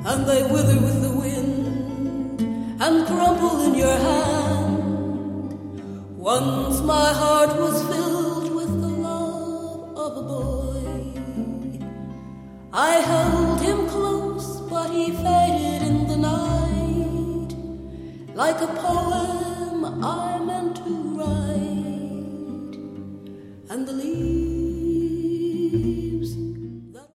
and they wither with the wind and crumple in your hand. Once my heart was filled with the love of a boy. I held him close, but he faded in the night like a poet